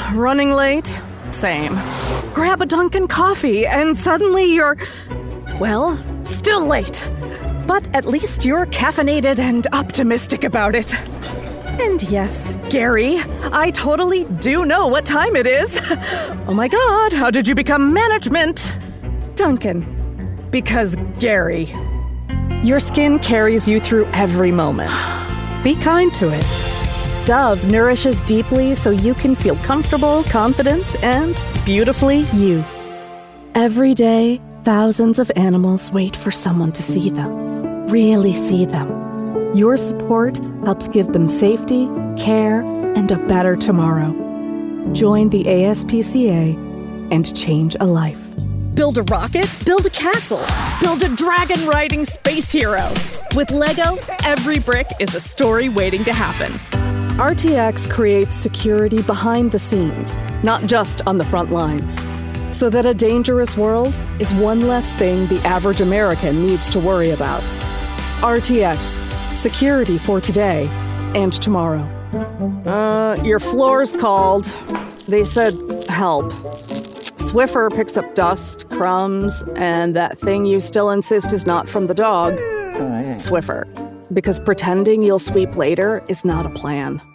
running late? Same. Grab a Dunkin' coffee and suddenly you're, well, still late. But at least you're caffeinated and optimistic about it. And yes, Gary, I totally do know what time it is. Oh my God, how did you become management? Duncan. Because Gary. Your skin carries you through every moment. Be kind to it. Dove nourishes deeply so you can feel comfortable, confident, and beautifully you. Every day, thousands of animals wait for someone to see them. Really see them. Your support helps give them safety, care, and a better tomorrow. Join the ASPCA and change a life. Build a rocket, build a castle, build a dragon-riding space hero. With Lego, every brick is a story waiting to happen. RTX creates security behind the scenes, not just on the front lines, so that a dangerous world is one less thing the average American needs to worry about. RTX, security for today and tomorrow. Your floor's called. They said help. Swiffer picks up dust, crumbs, and that thing you still insist is not from the dog. Swiffer. Because pretending you'll sweep later is not a plan.